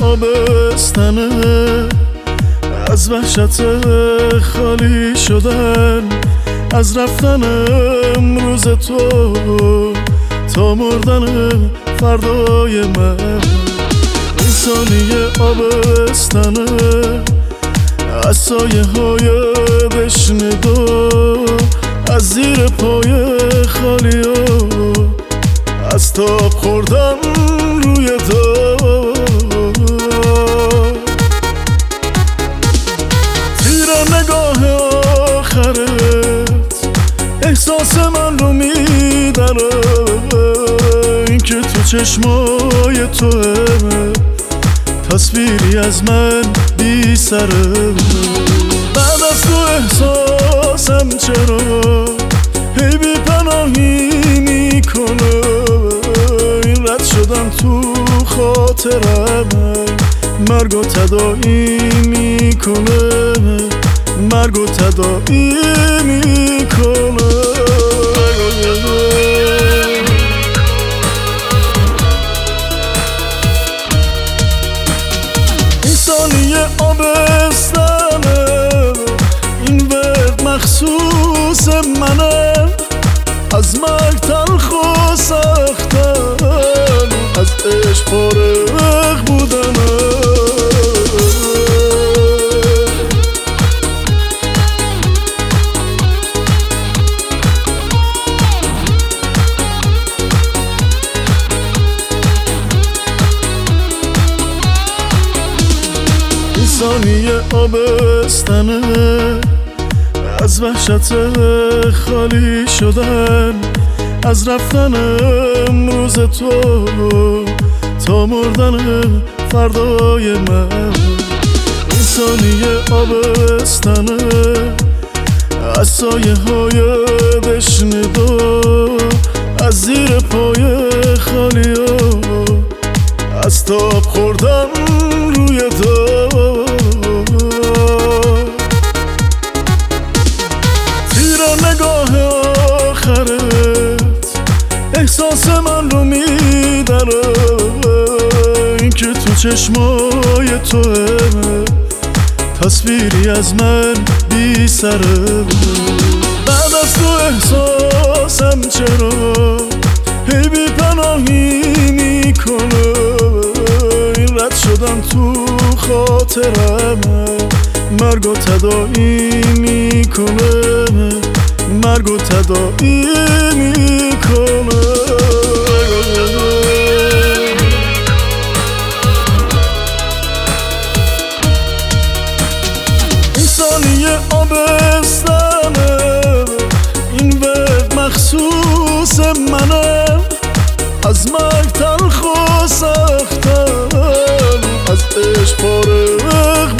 آبستنه، از وحشت خالی شدن، از رفتن امروز تو تا مردن فردای من. این ثانیه آبستنه، از سایه های بشنید و از زیر پای خالی و از تاب خوردن روی دار. تیر نگاه آخرت احساس من رو میدره، این که تو چشمای توه تصویری از من بی سره. بعد از تو احساسم چرا هی بی پناهی میکنه، این رد شدن تو خاطرم مرگ و تداعی میکنه، مرگ و تداعی میکنه. این ثانیه آبستنه، این ورد مخصوص منه، از مرگ تلخ و سختن، از عشق فارغ بودنه. این ثانیه آبستنه، از وحشت خالی شدن، از رفتن امروز تو تا مردن فردای من. این ثانیه آبستنه، از سایه های بشنید و از زیر پای خالی و از تاب خوردن روی دار. تیر نگاه آخرت احساس من رو میدره، این که تو چشمای توه تصویری از من بی سره. بعد از تو احساسم چرا هی بی پناهی میکنه، این رد شدن تو خاطرم مرگ و تداعی میکنه، مرگ و تداعی میکنه.